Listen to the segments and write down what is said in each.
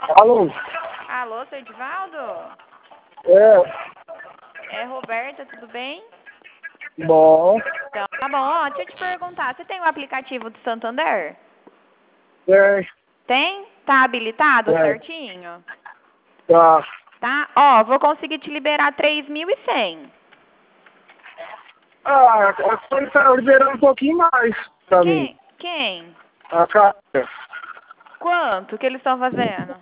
Alô? Alô, seu Edivaldo? É Roberta, tudo bem? Bom. Então, tá bom. Ó, deixa eu te perguntar, você tem o aplicativo do Santander? Tem. Tem? Tá habilitado Tem. certinho? Tá. Tá? Ó, vou conseguir te liberar 3.100. A coisa tá liberando um pouquinho mais pra mim. Quem? A carta. Quanto que eles estão fazendo?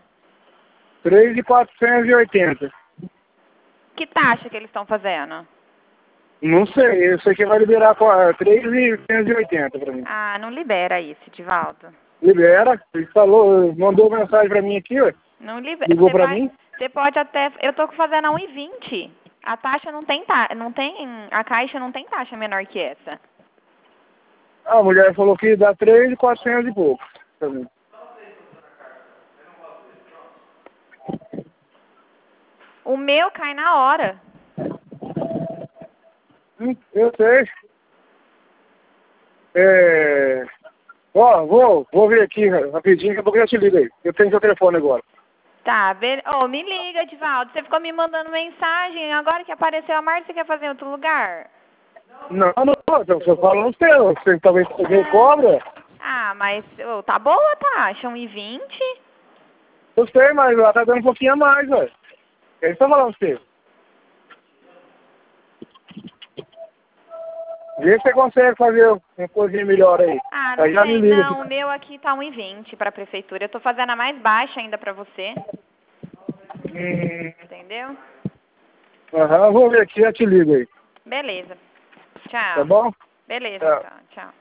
3.480. Que taxa que eles estão fazendo? Não sei, eu sei que vai liberar 3.580 pra mim. Ah, não libera isso, Edivaldo. Libera, ele falou, mandou mensagem pra mim aqui, ó. Não libera. Ligou pra mim. Você pode até. Eu tô fazendo a 1,20. A taxa não tem não tem. A caixa não tem taxa menor que essa. A mulher falou que dá 3.400 e pouco pra mim. O meu cai na hora. Eu sei. Ó, vou ver aqui rapidinho, que a pouco eu já te ligo aí. Eu tenho seu telefone agora. Tá, me liga, Edivaldo. Você ficou me mandando mensagem. Agora que apareceu a Marta, você quer fazer em outro lugar? Não, eu tô falando seu. Você talvez você cobra. Ah, mas tá boa a taxa, 1,20. Eu sei, mas ela tá dando um pouquinho a mais, velho. Eles estão falando seu. Vê se você consegue fazer uma coisinha melhor aí. Ah, Aí não já me tem. liga. Não, o meu aqui tá 1,20 pra prefeitura. Eu tô fazendo a mais baixa ainda pra você. Entendeu? Aham, vou ver aqui, já te ligo aí. Beleza. Tá Tchau. bom? Beleza, Tchau. então. Tchau.